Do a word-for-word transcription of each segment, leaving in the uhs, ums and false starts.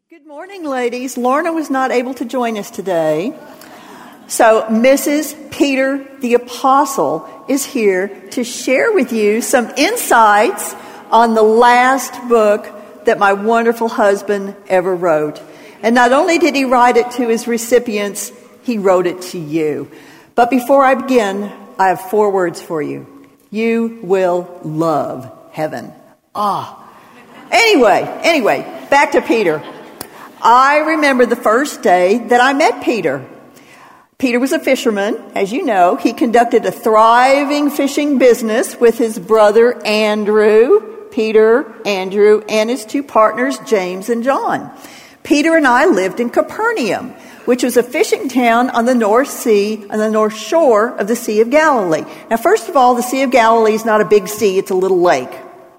Good morning, ladies. Lorna was not able to join us today. So Missus Peter the Apostle is here to share with you some insights on the last book that my wonderful husband ever wrote. And not only did he write it to his recipients, he wrote it to you. But before I begin, I have four words for you. You will love heaven. Ah. Anyway, anyway, back to Peter. I remember the first day that I met Peter. Peter was a fisherman, as you know. He conducted a thriving fishing business with his brother Andrew, Peter, Andrew, and his two partners, James and John. Peter and I lived in Capernaum, which was a fishing town on the North Sea, on the north shore of the Sea of Galilee. Now, first of all, the Sea of Galilee is not a big sea, it's a little lake.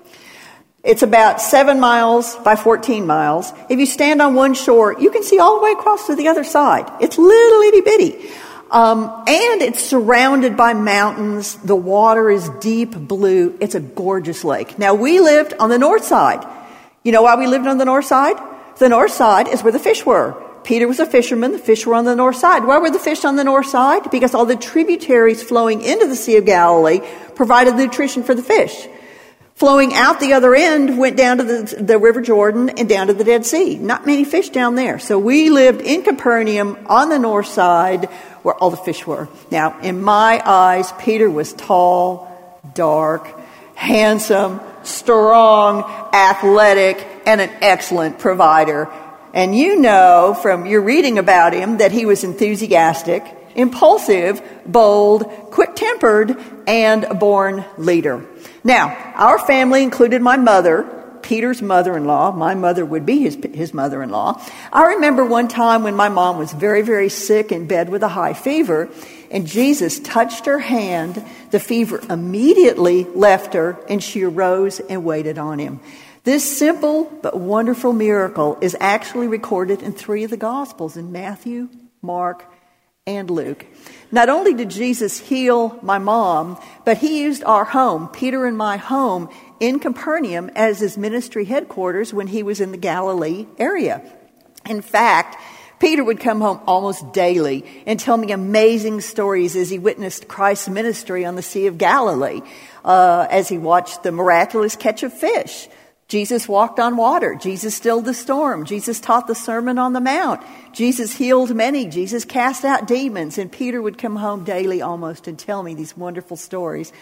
It's about seven miles by fourteen miles. If you stand on one shore, you can see all the way across to the other side. It's little itty bitty. Um, and it's surrounded by mountains. The water is deep blue. It's a gorgeous lake. Now, we lived on the north side. You know why we lived on the north side? The north side is where the fish were. Peter was a fisherman. The fish were on the north side. Why were the fish on the north side? Because all the tributaries flowing into the Sea of Galilee provided nutrition for the fish. Flowing out the other end went down to the, the River Jordan and down to the Dead Sea. Not many fish down there. So we lived in Capernaum on the north side where all the fish were. Now, in my eyes, Peter was tall, dark, handsome, strong, athletic, and an excellent provider. And you know from your reading about him that he was enthusiastic, impulsive, bold, quick-tempered, and a born leader. Now, our family included my mother, Peter's mother-in-law. My mother would be his, his mother-in-law. I remember one time when my mom was very, very sick in bed with a high fever, and Jesus touched her hand. The fever immediately left her, and she arose and waited on him. This simple but wonderful miracle is actually recorded in three of the Gospels, in Matthew, Mark, and Luke. Not only did Jesus heal my mom, but he used our home, Peter and my home, in Capernaum as his ministry headquarters when he was in the Galilee area. In fact, Peter would come home almost daily and tell me amazing stories as he witnessed Christ's ministry on the Sea of Galilee, uh, as he watched the miraculous catch of fish. Jesus walked on water. Jesus stilled the storm. Jesus taught the Sermon on the Mount. Jesus healed many. Jesus cast out demons. And Peter would come home daily almost and tell me these wonderful stories.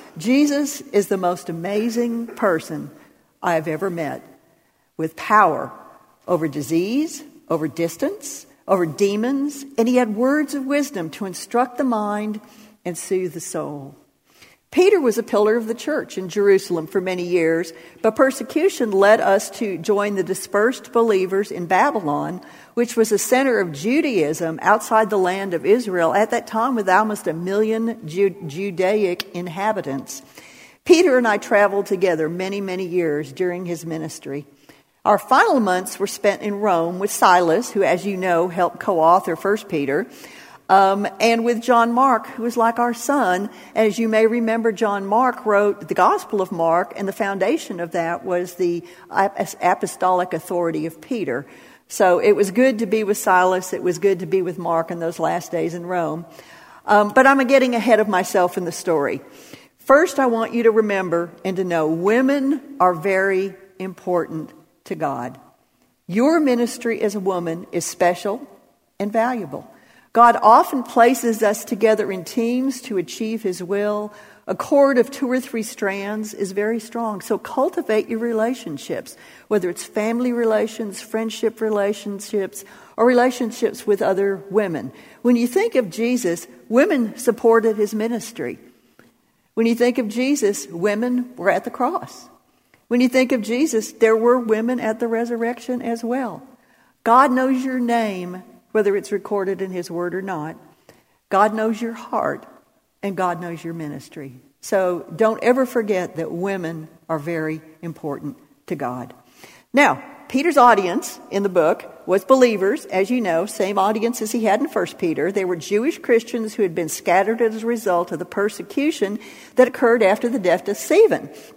Jesus is the most amazing person I have ever met, with power over disease, over distance, over demons. And he had words of wisdom to instruct the mind and soothe the soul. Peter was a pillar of the church in Jerusalem for many years, but persecution led us to join the dispersed believers in Babylon, which was a center of Judaism outside the land of Israel at that time with almost a million Ju- Judaic inhabitants. Peter and I traveled together many, many years during his ministry. Our final months were spent in Rome with Silas, who, as you know, helped co-author First Peter. Um, and with John Mark, who was like our son. As you may remember, John Mark wrote the Gospel of Mark, and the foundation of that was the apostolic authority of Peter. So it was good to be with Silas. It was good to be with Mark in those last days in Rome. Um, but I'm getting ahead of myself in the story. First, I want you to remember and to know women are very important to God. Your ministry as a woman is special and valuable. God often places us together in teams to achieve his will. A cord of two or three strands is very strong. So cultivate your relationships, whether it's family relations, friendship relationships, or relationships with other women. When you think of Jesus, women supported his ministry. When you think of Jesus, women were at the cross. When you think of Jesus, there were women at the resurrection as well. God knows your name, whether it's recorded in his word or not. God knows your heart, and God knows your ministry. So don't ever forget that women are very important to God. Now, Peter's audience in the book was believers, as you know, same audience as he had in First Peter. They were Jewish Christians who had been scattered as a result of the persecution that occurred after the death of Stephen.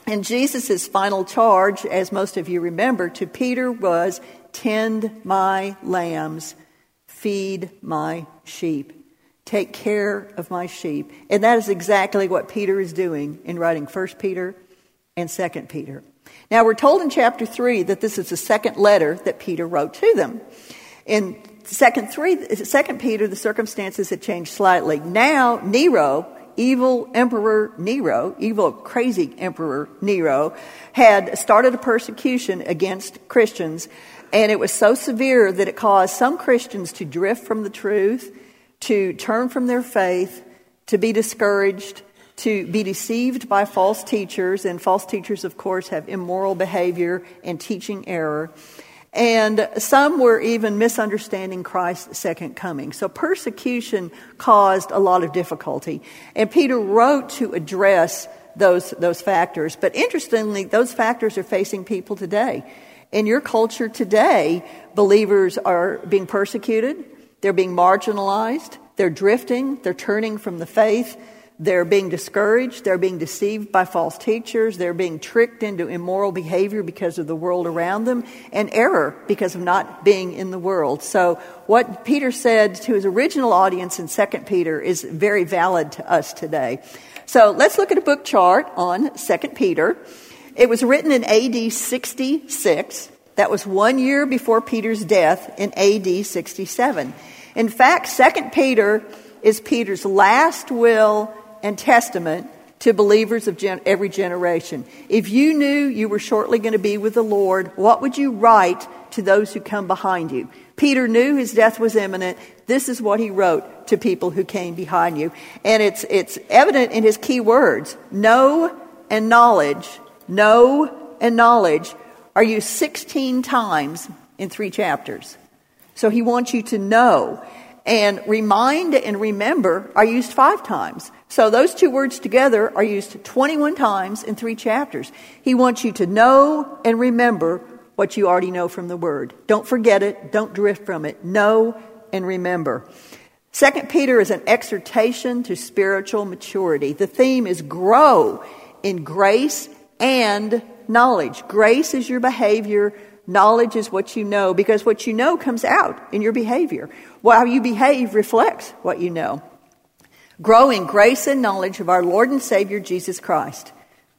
And Jesus' final charge, as most of you remember, to Peter was, tend my lambs, feed my sheep. Take care of my sheep. And that is exactly what Peter is doing in writing First Peter and Second Peter. Now, we're told in chapter three that this is the second letter that Peter wrote to them. In Second three, Second Peter, the circumstances had changed slightly. Now, Nero, evil Emperor Nero, evil crazy Emperor Nero, had started a persecution against Christians, and it was so severe that it caused some Christians to drift from the truth, to turn from their faith, to be discouraged, to be deceived by false teachers, and false teachers, of course, have immoral behavior and teaching error. And some were even misunderstanding Christ's second coming. So persecution caused a lot of difficulty. And Peter wrote to address those, those factors. But interestingly, those factors are facing people today. In your culture today, believers are being persecuted. They're being marginalized. They're drifting. They're turning from the faith. They're being discouraged. They're being deceived by false teachers. They're being tricked into immoral behavior because of the world around them, and error because of not being in the world. So what Peter said to his original audience in Second Peter is very valid to us today. So let's look at a book chart on Second Peter. It was written in A D sixty-six. That was one year before Peter's death in A D sixty-seven. In fact, Second Peter is Peter's last will and testament to believers of gen- every generation. If you knew you were shortly going to be with the Lord, what would you write to those who come behind you? Peter knew his death was imminent. This is what he wrote to people who came behind you. And it's it's evident in his key words. Know and knowledge, know and knowledge are used sixteen times in three chapters. So he wants you to know. And remind and remember are used five times. So those two words together are used twenty-one times in three chapters. He wants you to know and remember what you already know from the Word. Don't forget it. Don't drift from it. Know and remember. Second Peter is an exhortation to spiritual maturity. The theme is grow in grace and knowledge. Grace is your behavior. Knowledge is what you know, because what you know comes out in your behavior. How you behave reflects what you know. Grow in grace and knowledge of our Lord and Savior, Jesus Christ.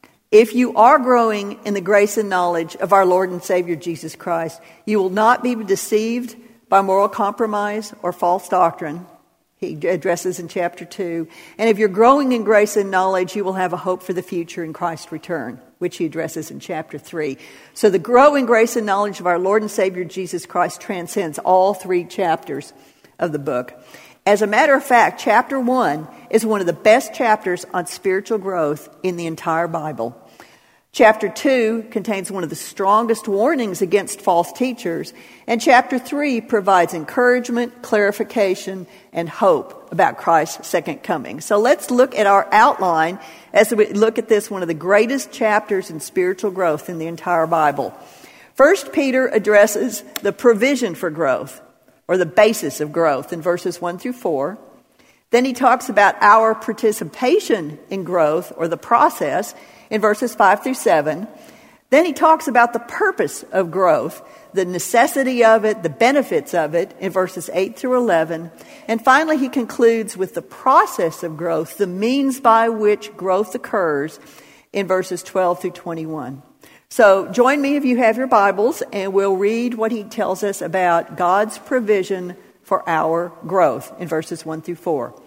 If you are growing in the grace and knowledge of our Lord and Savior, Jesus Christ, you will not be deceived by moral compromise or false doctrine. He addresses in chapter two. And if you're growing in grace and knowledge, you will have a hope for the future in Christ's return, which he addresses in chapter three. So the grow in grace and knowledge of our Lord and Savior Jesus Christ transcends all three chapters of the book. As a matter of fact, chapter one is one of the best chapters on spiritual growth in the entire Bible. Chapter two contains one of the strongest warnings against false teachers, and chapter three provides encouragement, clarification, and hope about Christ's second coming. So let's look at our outline as we look at this, one of the greatest chapters in spiritual growth in the entire Bible. First, Peter addresses the provision for growth, or the basis of growth, in verses one through four. Then he talks about our participation in growth, or the process, in verses five through seven. Then he talks about the purpose of growth, the necessity of it, the benefits of it, in verses eight through eleven. And finally, he concludes with the process of growth, the means by which growth occurs, in verses twelve through twenty-one. So join me if you have your Bibles, and we'll read what he tells us about God's provision for our growth in verses one through four.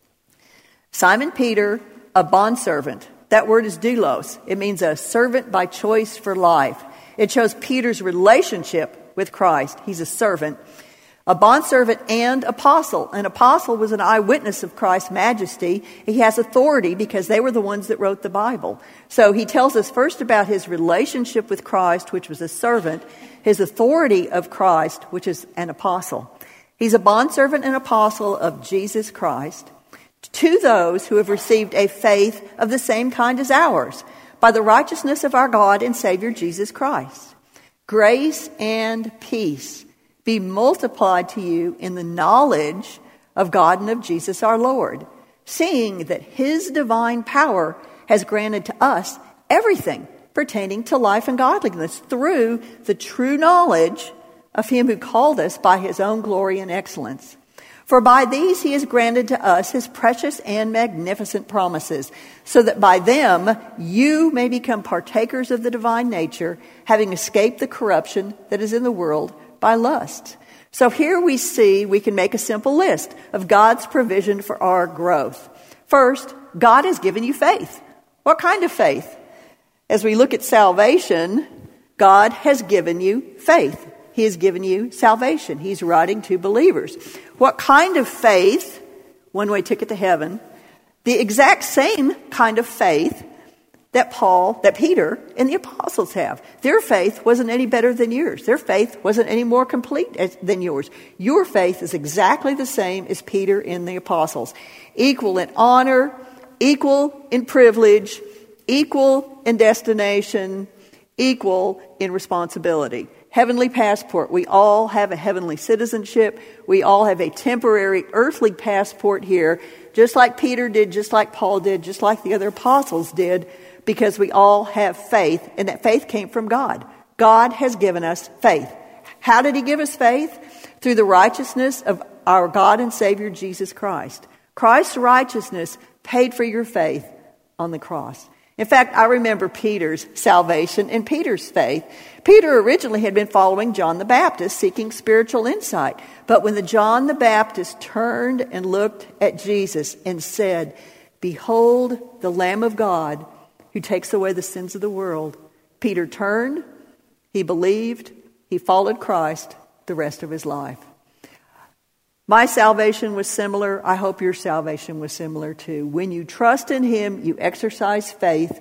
Simon Peter, a bondservant. That word is doulos. It means a servant by choice for life. It shows Peter's relationship with Christ. He's a servant. A bondservant and apostle. An apostle was an eyewitness of Christ's majesty. He has authority because they were the ones that wrote the Bible. So he tells us first about his relationship with Christ, which was a servant, his authority of Christ, which is an apostle. He's a bondservant and apostle of Jesus Christ, to those who have received a faith of the same kind as ours, by the righteousness of our God and Savior Jesus Christ. Grace and peace be multiplied to you in the knowledge of God and of Jesus our Lord, seeing that his divine power has granted to us everything pertaining to life and godliness through the true knowledge of him who called us by his own glory and excellence. For by these he has granted to us his precious and magnificent promises, so that by them you may become partakers of the divine nature, having escaped the corruption that is in the world by lust. So here we see we can make a simple list of God's provision for our growth. First, God has given you faith. What kind of faith? As we look at salvation, God has given you faith. He has given you salvation. He's writing to believers. What kind of faith? One-way ticket to heaven. The exact same kind of faith that Paul, that Peter and the apostles have. Their faith wasn't any better than yours. Their faith wasn't any more complete as, than yours. Your faith is exactly the same as Peter and the apostles. Equal in honor, equal in privilege, equal in destination, equal in responsibility. Heavenly passport. We all have a heavenly citizenship. We all have a temporary earthly passport here, just like Peter did, just like Paul did, just like the other apostles did, because we all have faith, and that faith came from God. God has given us faith. How did he give us faith? Through the righteousness of our God and Savior, Jesus Christ. Christ's righteousness paid for your faith on the cross. In fact, I remember Peter's salvation and Peter's faith. Peter originally had been following John the Baptist, seeking spiritual insight. But when the John the Baptist turned and looked at Jesus and said, "Behold the Lamb of God who takes away the sins of the world," Peter turned, he believed, he followed Christ the rest of his life. My salvation was similar. I hope your salvation was similar too. When you trust in him, you exercise faith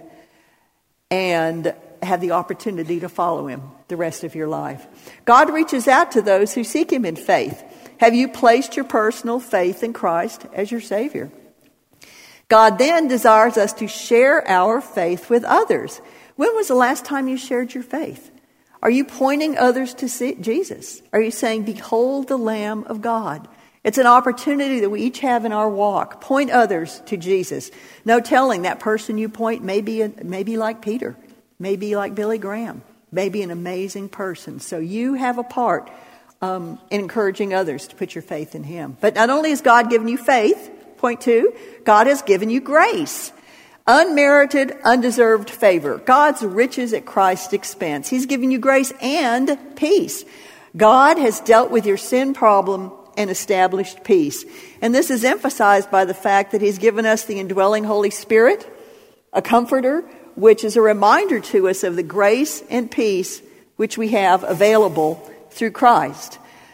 and have the opportunity to follow him the rest of your life. God reaches out to those who seek him in faith. Have you placed your personal faith in Christ as your Savior? God then desires us to share our faith with others. When was the last time you shared your faith? Are you pointing others to see Jesus? Are you saying, "Behold the Lamb of God"? It's an opportunity that we each have in our walk. Point others to Jesus. No telling, that person you point may be, a, may be like Peter, may be like Billy Graham, may be an amazing person. So you have a part um, in encouraging others to put your faith in him. But not only has God given you faith, point two, God has given you grace. Unmerited, undeserved favor. God's riches at Christ's expense. He's given you grace and peace. God has dealt with your sin problem and established peace. And this is emphasized by the fact that he's given us the indwelling Holy Spirit, a comforter, which is a reminder to us of the grace and peace which we have available through Christ.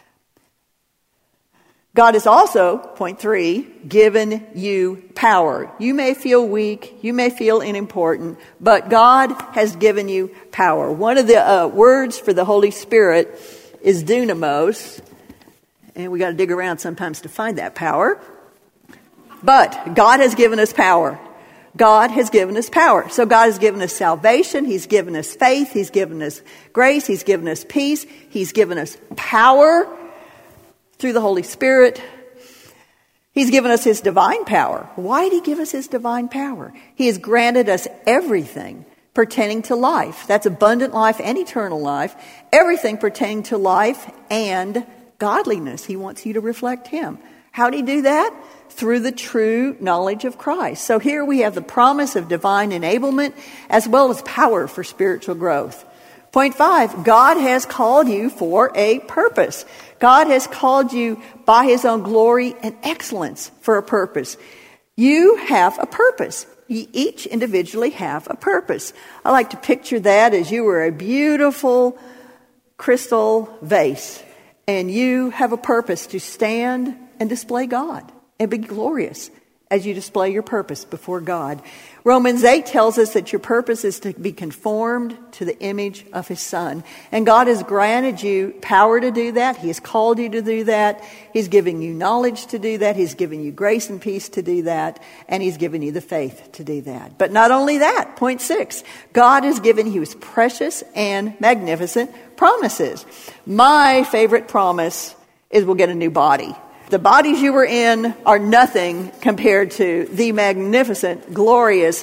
God has also, point three, given you power. You may feel weak, you may feel unimportant, but God has given you power. One of the uh, words for the Holy Spirit is dunamos, and we got to dig around sometimes to find that power. But God has given us power. God has given us power. So God has given us salvation. He's given us faith. He's given us grace. He's given us peace. He's given us power through the Holy Spirit. He's given us his divine power. Why did he give us his divine power? He has granted us everything pertaining to life. That's abundant life and eternal life. Everything pertaining to life and godliness. He wants you to reflect him. How did he do that? Through the true knowledge of Christ. So here we have the promise of divine enablement as well as power for spiritual growth. Point five, God has called you for a purpose. God has called you by his own glory and excellence for a purpose. You have a purpose. You each individually have a purpose. I like to picture that as you were a beautiful crystal vase, and you have a purpose to stand and display God and be glorious as you display your purpose before God. Romans eight tells us that your purpose is to be conformed to the image of his Son. And God has granted you power to do that. He has called you to do that. He's giving you knowledge to do that. He's given you grace and peace to do that. And he's given you the faith to do that. But not only that, point six, God has given you his precious and magnificent promises. My favorite promise is we'll get a new body. The bodies you were in are nothing compared to the magnificent, glorious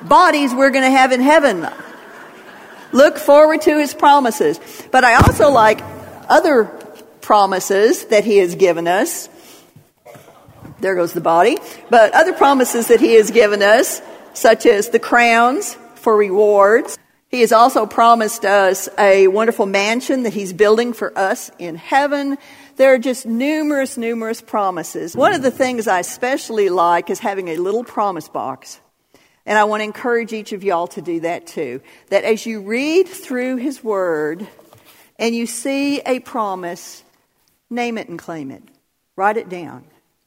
bodies we're going to have in heaven. Look forward to his promises. But I also like other promises that he has given us. There goes the body. But other promises that he has given us, such as the crowns for rewards. He has also promised us a wonderful mansion that he's building for us in heaven. There are just numerous, numerous promises. One of the things I especially like is having a little promise box. And I want to encourage each of y'all to do that too. That as you read through his word and you see a promise, name it and claim it. Write it down.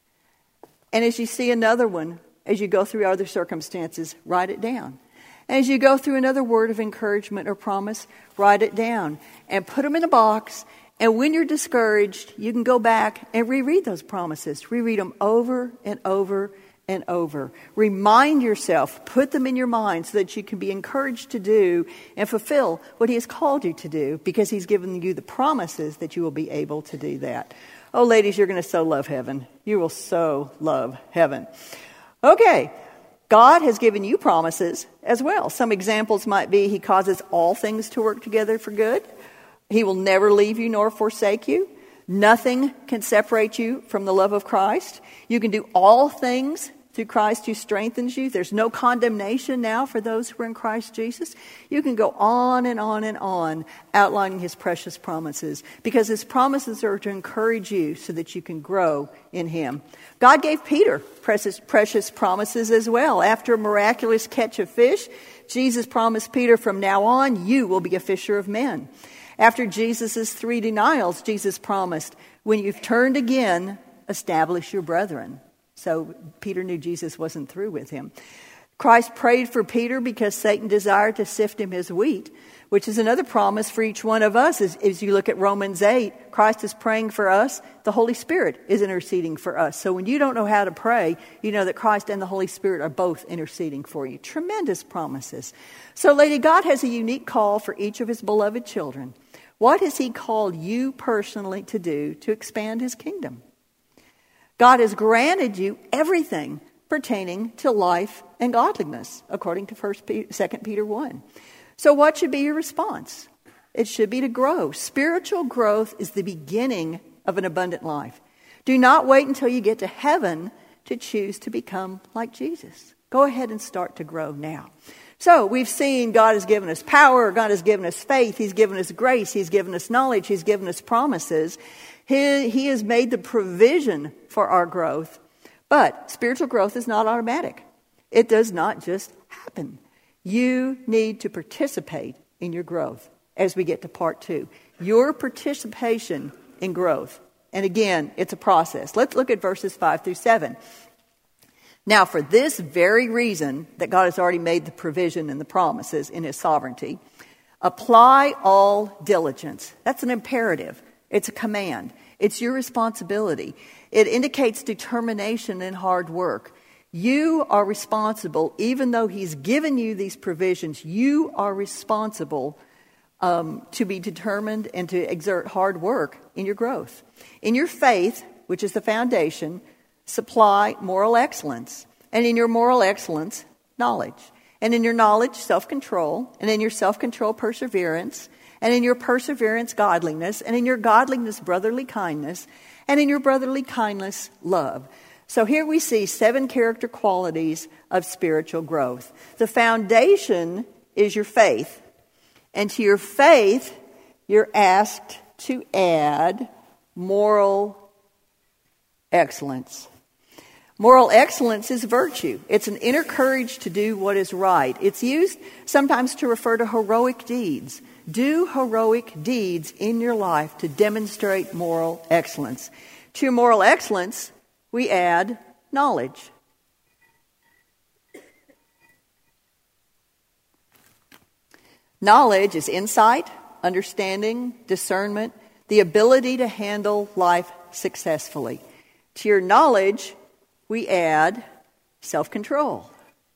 And as you see another one, as you go through other circumstances, write it down. As you go through another word of encouragement or promise, write it down and put them in a box. And when you're discouraged, you can go back and reread those promises. Reread them over and over and over. Remind yourself, put them in your mind so that you can be encouraged to do and fulfill what he has called you to do, because he's given you the promises that you will be able to do that. Oh, ladies, you're going to so love heaven. You will so love heaven. Okay. God has given you promises as well. Some examples might be he causes all things to work together for good. He will never leave you nor forsake you. Nothing can separate you from the love of Christ. You can do all things through Christ who strengthens you. There's no condemnation now for those who are in Christ Jesus. You can go on and on and on outlining his precious promises, because his promises are to encourage you so that you can grow in him. God gave Peter precious, precious promises as well. After a miraculous catch of fish, Jesus promised Peter, from now on, you will be a fisher of men. After Jesus' three denials, Jesus promised, when you've turned again, establish your brethren. So Peter knew Jesus wasn't through with him. Christ prayed for Peter because Satan desired to sift him as wheat, which is another promise for each one of us. As, as you look at Romans eight, Christ is praying for us. The Holy Spirit is interceding for us. So when you don't know how to pray, you know that Christ and the Holy Spirit are both interceding for you. Tremendous promises. So, lady, God has a unique call for each of his beloved children. What has he called you personally to do to expand his kingdom? God has granted you everything pertaining to life and godliness, according to First Peter, Second Peter one. So what should be your response? It should be to grow. Spiritual growth is the beginning of an abundant life. Do not wait until you get to heaven to choose to become like Jesus. Go ahead and start to grow now. So we've seen God has given us power, God has given us faith, he's given us grace, he's given us knowledge, he's given us promises. He, he has made the provision for our growth. But spiritual growth is not automatic. It does not just happen. You need to participate in your growth as we get to part two. Your participation in growth. And again, it's a process. Let's look at verses five through seven. Now, for this very reason that God has already made the provision and the promises in his sovereignty, apply all diligence. That's an imperative. It's a command. It's your responsibility. It indicates determination and hard work. You are responsible, even though he's given you these provisions, you are responsible um, to be determined and to exert hard work in your growth. In your faith, which is the foundation, supply moral excellence. And in your moral excellence, knowledge. And in your knowledge, self-control. And in your self-control, perseverance. And in your perseverance, godliness. And in your godliness, brotherly kindness. And in your brotherly kindness, love. So here we see seven character qualities of spiritual growth. The foundation is your faith. And to your faith, you're asked to add moral excellence. Moral excellence is virtue. It's an inner courage to do what is right. It's used sometimes to refer to heroic deeds. Do heroic deeds in your life to demonstrate moral excellence. To moral excellence, we add knowledge. Knowledge is insight, understanding, discernment, the ability to handle life successfully. To your knowledge, we add self-control.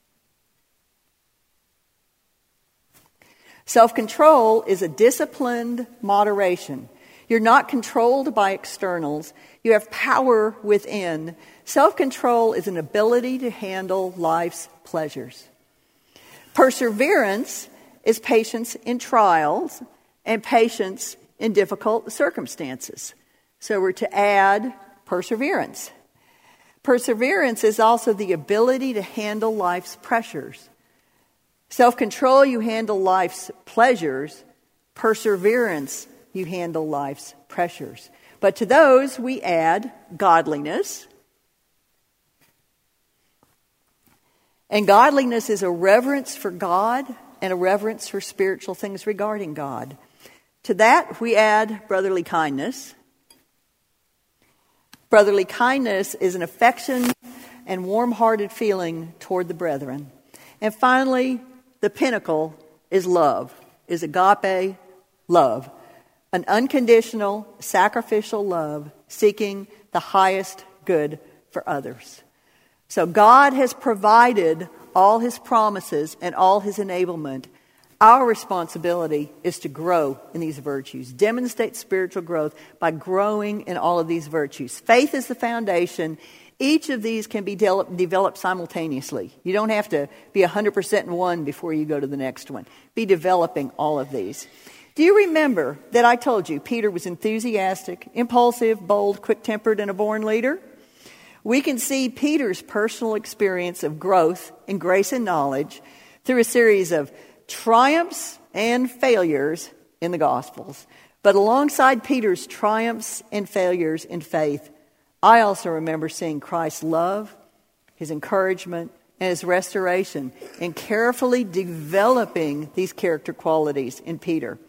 Self-control is a disciplined moderation. You're not controlled by externals. You have power within. Self-control is an ability to handle life's pleasures. Perseverance is patience in trials and patience in difficult circumstances. So we're to add perseverance. Perseverance is also the ability to handle life's pressures. Self-control, you handle life's pleasures. Perseverance, you handle life's pressures. But to those we add godliness. And godliness is a reverence for God and a reverence for spiritual things regarding God. To that we add brotherly kindness. Brotherly kindness is an affection and warm-hearted feeling toward the brethren. And finally, the pinnacle is love, is agape love, an unconditional, sacrificial love seeking the highest good for others. So God has provided all his promises and all his enablement. Our responsibility is to grow in these virtues, demonstrate spiritual growth by growing in all of these virtues. Faith is the foundation. Each of these can be de- developed simultaneously. You don't have to be one hundred percent in one before you go to the next one. Be developing all of these. Do you remember that I told you Peter was enthusiastic, impulsive, bold, quick-tempered, and a born leader? We can see Peter's personal experience of growth in grace and knowledge through a series of triumphs and failures in the Gospels. But alongside Peter's triumphs and failures in faith, I also remember seeing Christ's love, his encouragement, and his restoration, and carefully developing these character qualities in Peter.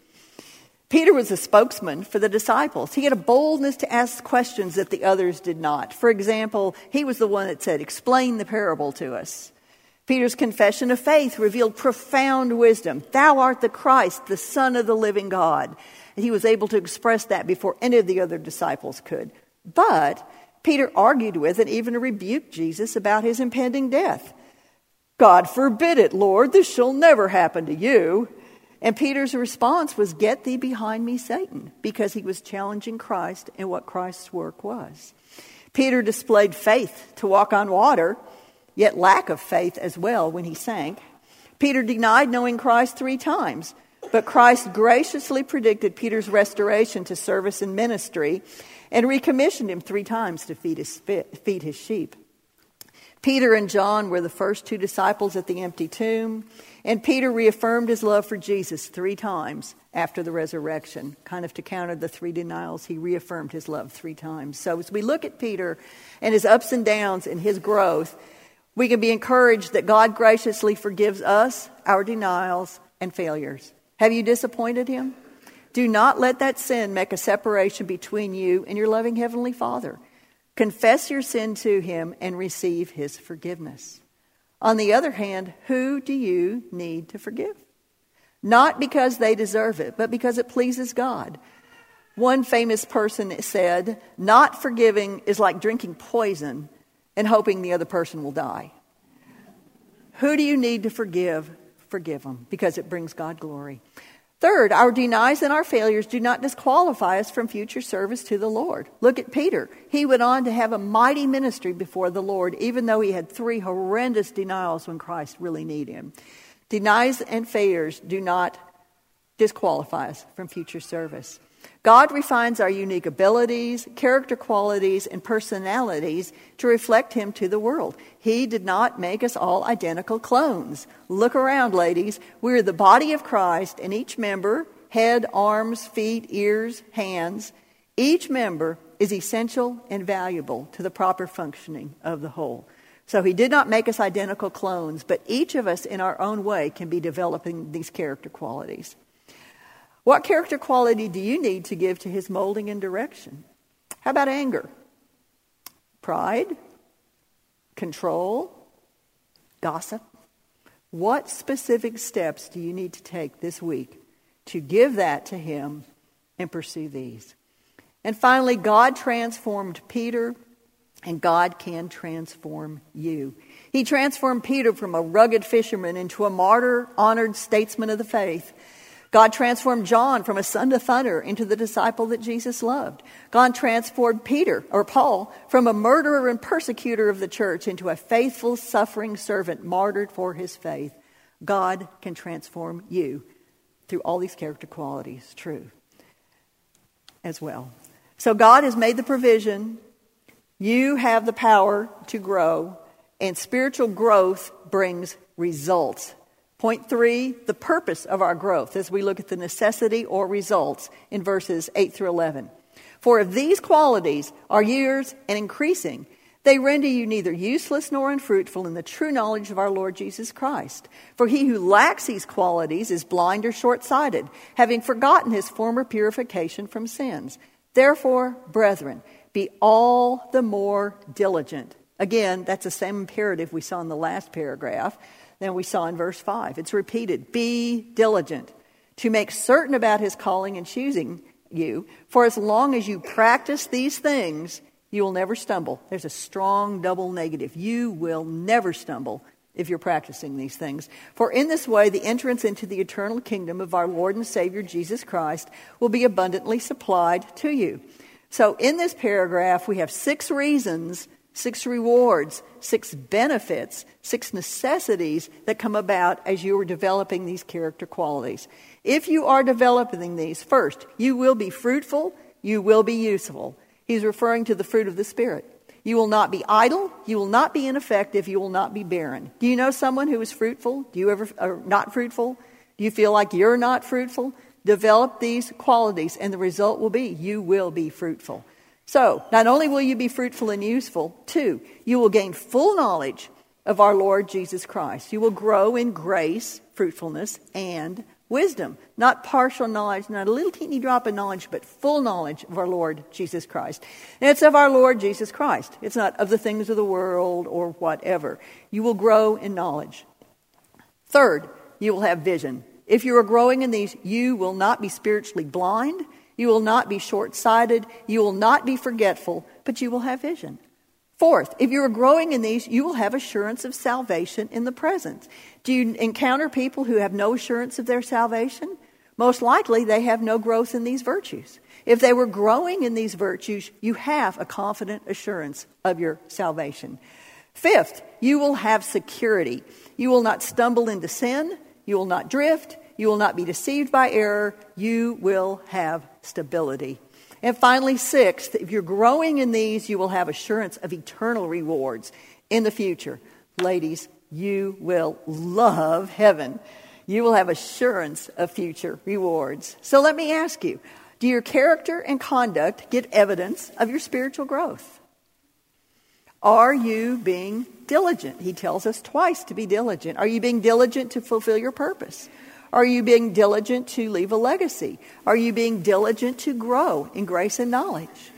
Peter was a spokesman for the disciples. He had a boldness to ask questions that the others did not. For example, he was the one that said, "Explain the parable to us." Peter's confession of faith revealed profound wisdom. "Thou art the Christ, the Son of the living God." And he was able to express that before any of the other disciples could. But Peter argued with and even rebuked Jesus about his impending death. "God forbid it, Lord, this shall never happen to you." And Peter's response was, "Get thee behind me, Satan," because he was challenging Christ and what Christ's work was. Peter displayed faith to walk on water, yet lack of faith as well when he sank. Peter denied knowing Christ three times, but Christ graciously predicted Peter's restoration to service and ministry and recommissioned him three times to feed his, feed his sheep. Peter and John were the first two disciples at the empty tomb, and Peter reaffirmed his love for Jesus three times after the resurrection. Kind of to counter the three denials, he reaffirmed his love three times. So as we look at Peter and his ups and downs and his growth, we can be encouraged that God graciously forgives us our denials and failures. Have you disappointed him? Do not let that sin make a separation between you and your loving Heavenly Father. Confess your sin to him and receive his forgiveness. On the other hand, who do you need to forgive? Not because they deserve it, but because it pleases God. One famous person said, "Not forgiving is like drinking poison and hoping the other person will die." Who do you need to forgive? Forgive them, because it brings God glory. Third, our denials and our failures do not disqualify us from future service to the Lord. Look at Peter. He went on to have a mighty ministry before the Lord, even though he had three horrendous denials when Christ really needed him. Denials and failures do not disqualify us from future service. God refines our unique abilities, character qualities, and personalities to reflect him to the world. He did not make us all identical clones. Look around, ladies. We're the body of Christ, and each member, head, arms, feet, ears, hands, each member is essential and valuable to the proper functioning of the whole. So he did not make us identical clones, but each of us in our own way can be developing these character qualities. What character quality do you need to give to his molding and direction? How about anger? Pride? Control? Gossip? What specific steps do you need to take this week to give that to him and pursue these? And finally, God transformed Peter, and God can transform you. He transformed Peter from a rugged fisherman into a martyr, honored statesman of the faith. God transformed John from a son to thunder into the disciple that Jesus loved. God transformed Peter, or Paul, from a murderer and persecutor of the church into a faithful, suffering servant martyred for his faith. God can transform you through all these character qualities, true, as well. So God has made the provision. You have the power to grow, and spiritual growth brings results. Point three, the purpose of our growth as we look at the necessity or results in verses eight through eleven. For if these qualities are yours and increasing, they render you neither useless nor unfruitful in the true knowledge of our Lord Jesus Christ. For he who lacks these qualities is blind or short-sighted, having forgotten his former purification from sins. Therefore, brethren, be all the more diligent. Again, that's the same imperative we saw in the last paragraph than we saw in verse five. It's repeated. Be diligent to make certain about his calling and choosing you. For as long as you practice these things, you will never stumble. There's a strong double negative. You will never stumble if you're practicing these things. For in this way, the entrance into the eternal kingdom of our Lord and Savior Jesus Christ will be abundantly supplied to you. So in this paragraph, we have six reasons, six rewards, six benefits, six necessities that come about as you are developing these character qualities. If you are developing these, first, you will be fruitful, you will be useful. He's referring to the fruit of the Spirit. You will not be idle, you will not be ineffective, you will not be barren. Do you know someone who is fruitful? Do you ever are not fruitful? Do you feel like you're not fruitful? Develop these qualities, and the result will be you will be fruitful. So, not only will you be fruitful and useful, two, you will gain full knowledge of our Lord Jesus Christ. You will grow in grace, fruitfulness, and wisdom. Not partial knowledge, not a little teeny drop of knowledge, but full knowledge of our Lord Jesus Christ. And it's of our Lord Jesus Christ. It's not of the things of the world or whatever. You will grow in knowledge. Third, you will have vision. If you are growing in these, you will not be spiritually blind. You will not be short-sighted. You will not be forgetful, but you will have vision. Fourth, if you are growing in these, you will have assurance of salvation in the present. Do you encounter people who have no assurance of their salvation? Most likely, they have no growth in these virtues. If they were growing in these virtues, you have a confident assurance of your salvation. Fifth, you will have security. You will not stumble into sin. You will not drift. You will not be deceived by error. You will have stability. And finally, sixth, if you're growing in these, you will have assurance of eternal rewards in the future. Ladies, you will love heaven. You will have assurance of future rewards. So let me ask you, do your character and conduct get evidence of your spiritual growth? Are you being diligent? He tells us twice to be diligent. Are you being diligent to fulfill your purpose? Are you being diligent to leave a legacy? Are you being diligent to grow in grace and knowledge?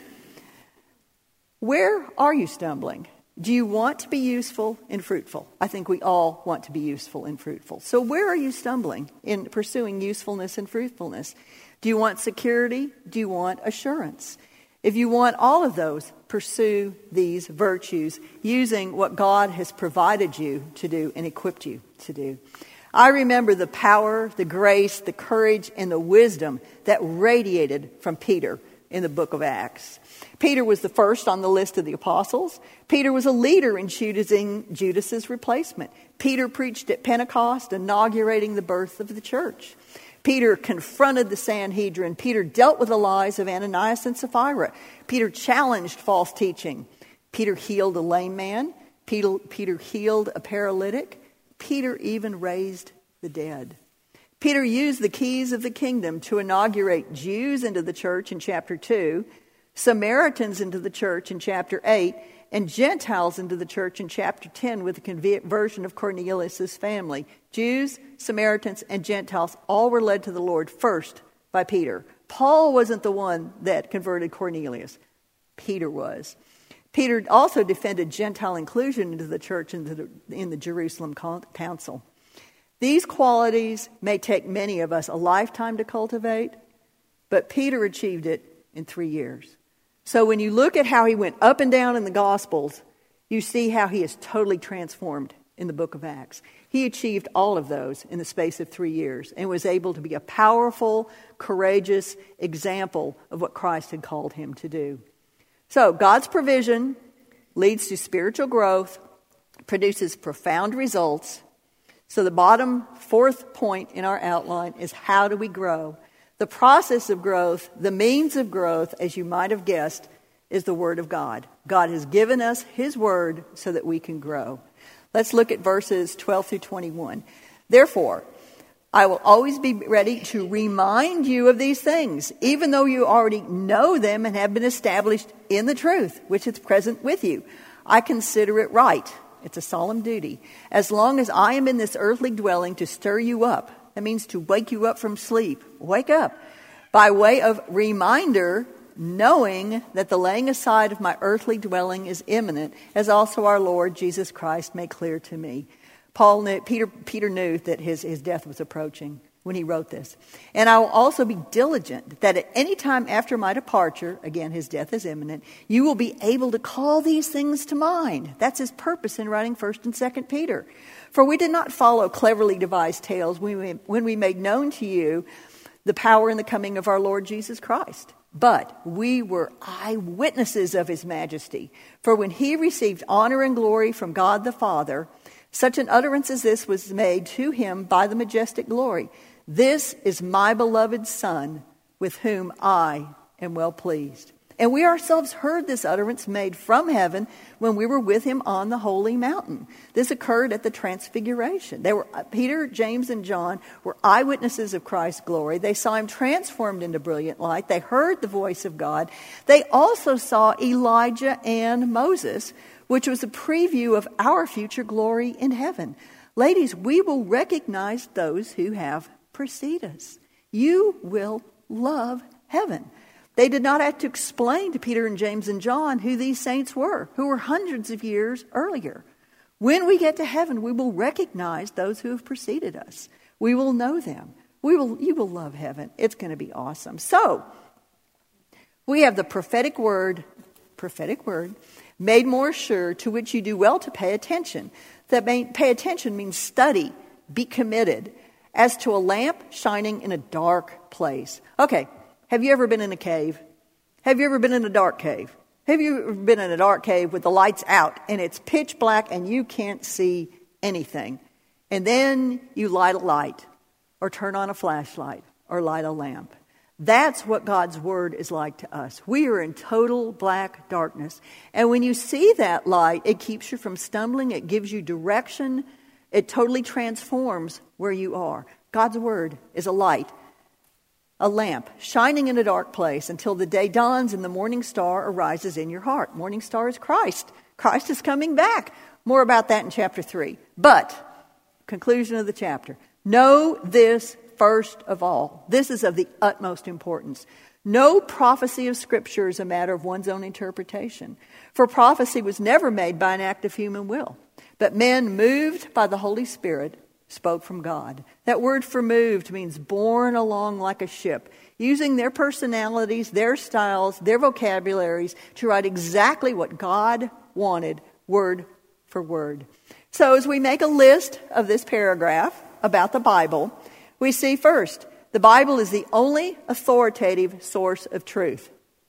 Where are you stumbling? Do you want to be useful and fruitful? I think we all want to be useful and fruitful. So where are you stumbling in pursuing usefulness and fruitfulness? Do you want security? Do you want assurance? If you want all of those, pursue these virtues using what God has provided you to do and equipped you to do. I remember the power, the grace, the courage, and the wisdom that radiated from Peter in the book of Acts. Peter was the first on the list of the apostles. Peter was a leader in choosing Judas's replacement. Peter preached at Pentecost, inaugurating the birth of the church. Peter confronted the Sanhedrin. Peter dealt with the lies of Ananias and Sapphira. Peter challenged false teaching. Peter healed a lame man. Peter, Peter healed a paralytic. Peter even raised the dead. Peter used the keys of the kingdom to inaugurate Jews into the church in chapter two, Samaritans into the church in chapter eight, and Gentiles into the church in chapter ten with the conversion of Cornelius' family. Jews, Samaritans, and Gentiles all were led to the Lord first by Peter. Paul wasn't the one that converted Cornelius. Peter was. Peter also defended Gentile inclusion into the church in the, in the Jerusalem Council. These qualities may take many of us a lifetime to cultivate, but Peter achieved it in three years. So when you look at how he went up and down in the Gospels, you see how he is totally transformed in the book of Acts. He achieved all of those in the space of three years and was able to be a powerful, courageous example of what Christ had called him to do. So God's provision leads to spiritual growth, produces profound results. So the bottom fourth point in our outline is how do we grow? The process of growth, the means of growth, as you might have guessed, is the Word of God. God has given us His Word so that we can grow. Let's look at verses twelve through twenty-one. Therefore, I will always be ready to remind you of these things, even though you already know them and have been established in the truth, which is present with you. I consider it right. It's a solemn duty. As long as I am in this earthly dwelling to stir you up. That means to wake you up from sleep. Wake up. By way of reminder, knowing that the laying aside of my earthly dwelling is imminent, as also our Lord Jesus Christ made clear to me. Paul knew, Peter, Peter knew that his, his death was approaching when he wrote this. And I will also be diligent that at any time after my departure, again, his death is imminent, you will be able to call these things to mind. That's his purpose in writing First and Second Peter. For we did not follow cleverly devised tales when we, when we made known to you the power and the coming of our Lord Jesus Christ. But we were eyewitnesses of his majesty. For when he received honor and glory from God the Father, such an utterance as this was made to him by the majestic glory. This is my beloved Son, with whom I am well pleased. And we ourselves heard this utterance made from heaven when we were with him on the holy mountain. This occurred at the transfiguration. They were Peter, James, and John were eyewitnesses of Christ's glory. They saw him transformed into brilliant light. They heard the voice of God. They also saw Elijah and Moses, which was a preview of our future glory in heaven. Ladies, we will recognize those who have preceded us. You will love heaven. They did not have to explain to Peter and James and John who these saints were, who were hundreds of years earlier. When we get to heaven, we will recognize those who have preceded us. We will know them. We will. You will love heaven. It's going to be awesome. So, we have the prophetic word, prophetic word, made more sure, to which you do well to pay attention. That may, pay attention means study, be committed, as to a lamp shining in a dark place. Okay. Have you ever been in a cave? Have you ever been in a dark cave? Have you ever been in a dark cave with the lights out and it's pitch black and you can't see anything? And then you light a light or turn on a flashlight or light a lamp. That's what God's word is like to us. We are in total black darkness. And when you see that light, it keeps you from stumbling. It gives you direction. It totally transforms where you are. God's word is a light. A lamp shining in a dark place until the day dawns and the morning star arises in your heart. Morning star is Christ. Christ is coming back. More about that in chapter three. But, conclusion of the chapter. Know this first of all. This is of the utmost importance. No prophecy of Scripture is a matter of one's own interpretation. For prophecy was never made by an act of human will. But men moved by the Holy Spirit spoke from God. That word for moved means borne along like a ship, using their personalities, their styles, their vocabularies to write exactly what God wanted, word for word. So as we make a list of this paragraph about the Bible, we see first, the Bible is the only authoritative source of truth.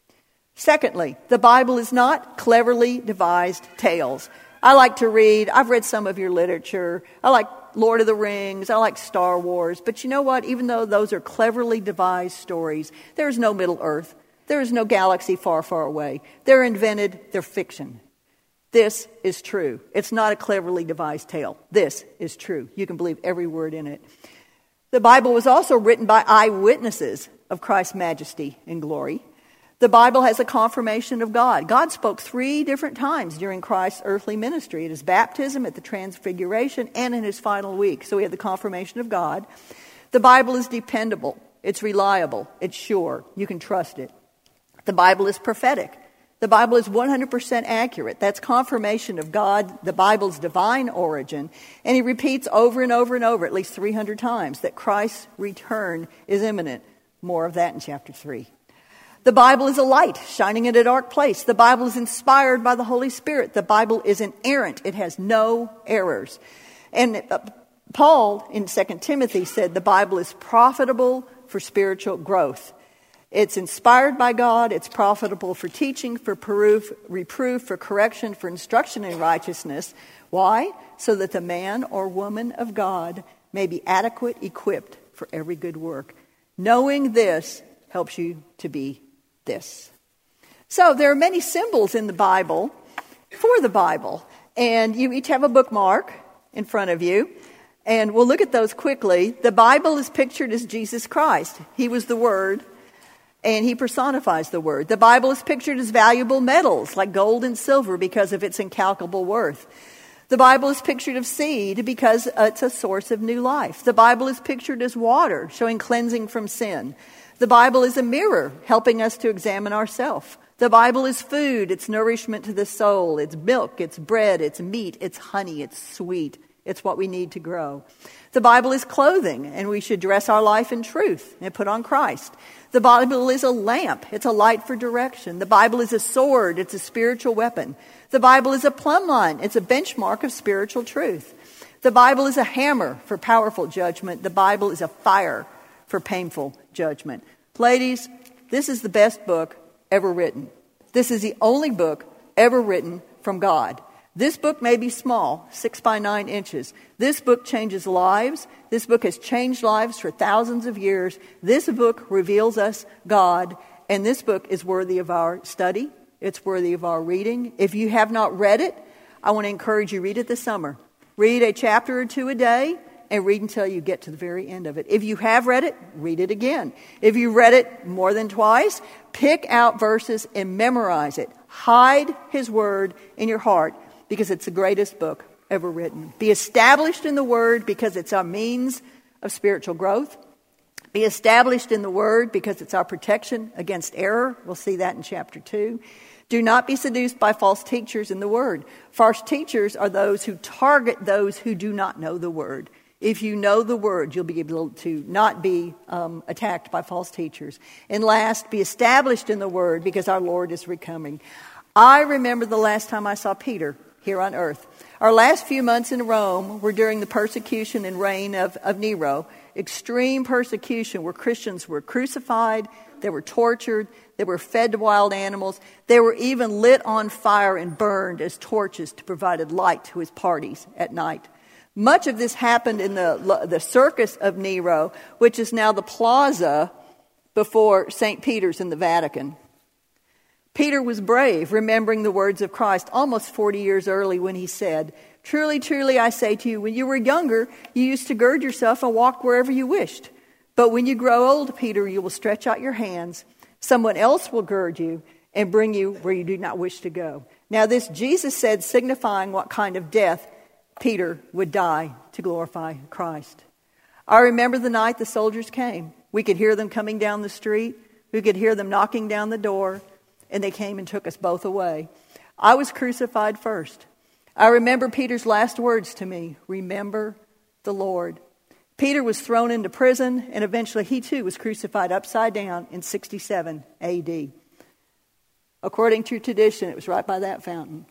Secondly, the Bible is not cleverly devised tales. I like to read, I've read some of your literature. I like Lord of the Rings, I like Star Wars. But you know what? Even though those are cleverly devised stories, there is no Middle Earth. There is no galaxy far, far away. They're invented, they're fiction. This is true. It's not a cleverly devised tale. This is true. You can believe every word in it. The Bible was also written by eyewitnesses of Christ's majesty and glory. The Bible has a confirmation of God. God spoke three different times during Christ's earthly ministry. At his baptism, at the transfiguration, and in his final week. So we have the confirmation of God. The Bible is dependable. It's reliable. It's sure. You can trust it. The Bible is prophetic. The Bible is one hundred percent accurate. That's confirmation of God, the Bible's divine origin. And he repeats over and over and over, at least three hundred times, that Christ's return is imminent. More of that in chapter three. The Bible is a light shining in a dark place. The Bible is inspired by the Holy Spirit. The Bible is inerrant. It has no errors. And uh, Paul in Second Timothy said the Bible is profitable for spiritual growth. It's inspired by God. It's profitable for teaching, for proof, reproof, for correction, for instruction in righteousness. Why? So that the man or woman of God may be adequate, equipped for every good work. Knowing this helps you to be this. So there are many symbols in the Bible for the Bible. And you each have a bookmark in front of you. And we'll look at those quickly. The Bible is pictured as Jesus Christ. He was the Word, and He personifies the Word. The Bible is pictured as valuable metals like gold and silver because of its incalculable worth. The Bible is pictured as seed because it's a source of new life. The Bible is pictured as water, showing cleansing from sin. The Bible is a mirror, helping us to examine ourselves. The Bible is food, it's nourishment to the soul. It's milk, it's bread, it's meat, it's honey, it's sweet. It's what we need to grow. The Bible is clothing, and we should dress our life in truth and put on Christ. The Bible is a lamp. It's a light for direction. The Bible is a sword. It's a spiritual weapon. The Bible is a plumb line. It's a benchmark of spiritual truth. The Bible is a hammer for powerful judgment. The Bible is a fire for painful judgment. Ladies, this is the best book ever written. This is the only book ever written from God. This book may be small, six by nine inches. This book changes lives. This book has changed lives for thousands of years. This book reveals us God, and this book is worthy of our study. It's worthy of our reading. If you have not read it, I want to encourage you, read it this summer. Read a chapter or two a day, and read until you get to the very end of it. If you have read it, read it again. If you read it more than twice, pick out verses and memorize it. Hide His Word in your heart, because it's the greatest book ever written. Be established in the Word because it's our means of spiritual growth. Be established in the Word because it's our protection against error. We'll see that in chapter two. Do not be seduced by false teachers in the Word. False teachers are those who target those who do not know the Word. If you know the Word, you'll be able to not be um, attacked by false teachers. And last, be established in the Word because our Lord is recoming. I remember the last time I saw Peter here on earth. Our last few months in Rome were during the persecution and reign of, of Nero. Extreme persecution where Christians were crucified, they were tortured, they were fed to wild animals. They were even lit on fire and burned as torches to provide light to his parties at night. Much of this happened in the, the circus of Nero, which is now the plaza before Saint Peter's in the Vatican. Peter was brave, remembering the words of Christ almost forty years early when he said, "Truly, truly, I say to you, when you were younger, you used to gird yourself and walk wherever you wished. But when you grow old, Peter, you will stretch out your hands. Someone else will gird you and bring you where you do not wish to go." Now this Jesus said, signifying what kind of death Peter would die to glorify Christ. I remember the night the soldiers came. We could hear them coming down the street. We could hear them knocking down the door. And they came and took us both away. I was crucified first. I remember Peter's last words to me, "Remember the Lord." Peter was thrown into prison, and eventually he too was crucified upside down in sixty-seven A D. According to tradition, it was right by that fountain.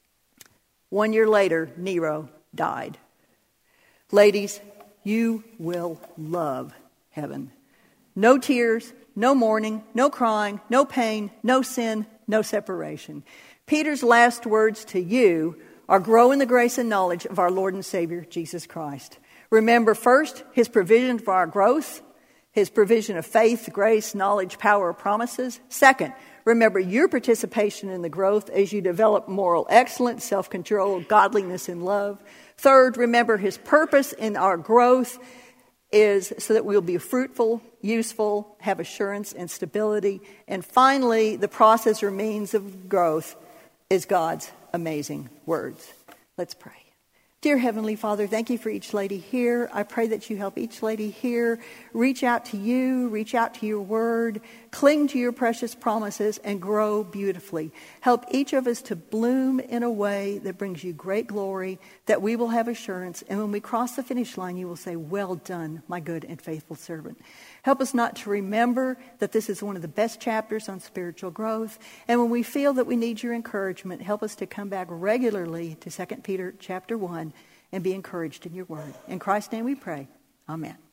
One year later, Nero died. Ladies, you will love heaven. No tears, no mourning, no crying, no pain, no sin, no separation. Peter's last words to you are, grow in the grace and knowledge of our Lord and Savior, Jesus Christ. Remember first, His provision for our growth, His provision of faith, grace, knowledge, power, promises. Second, remember your participation in the growth as you develop moral excellence, self-control, godliness, and love. Third, remember His purpose in our growth is so that we'll be fruitful, useful, have assurance and stability. And finally, the process or means of growth is God's amazing words. Let's pray. Dear Heavenly Father, thank you for each lady here. I pray that you help each lady here reach out to you, reach out to your word, cling to your precious promises, and grow beautifully. Help each of us to bloom in a way that brings you great glory, that we will have assurance, and when we cross the finish line, you will say, "Well done, my good and faithful servant." Help us not to remember that this is one of the best chapters on spiritual growth, and when we feel that we need your encouragement, help us to come back regularly to Second Peter chapter one and be encouraged in your word. In Christ's name we pray. Amen.